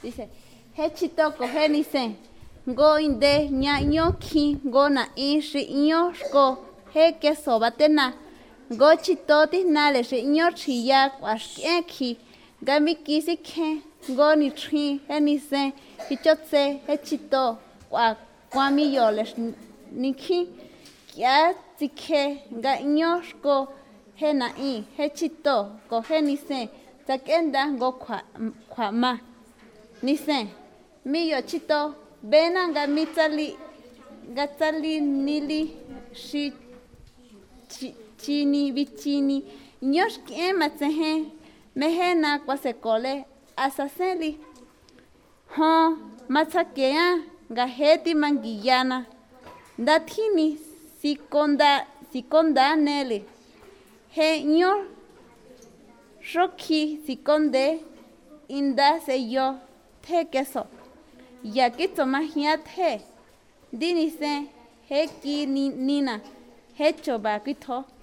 Dice, hechito coge ni se. Go inde ña ño ki go na ishi ño shko he que sobatena. Go chitoti nale shi ño chiya kwashke ki. Gami kisi ke go ni tri he ni se. Hichotse hechito kwami yoles niki. Kya tike ga ño shko he na I hechito coge ni se. Takenda go kwa ma. Ni se. Mi yo chito. Bena nga gatsali nili shi chini bichini ñosh que matsehe mehena kwasekole asaseli ho matsakea nga heti mangiyana datini sikonda nele he ño shoki sikonde inda se yo te queso ya que toma hiate dini se he ki nina he choba kito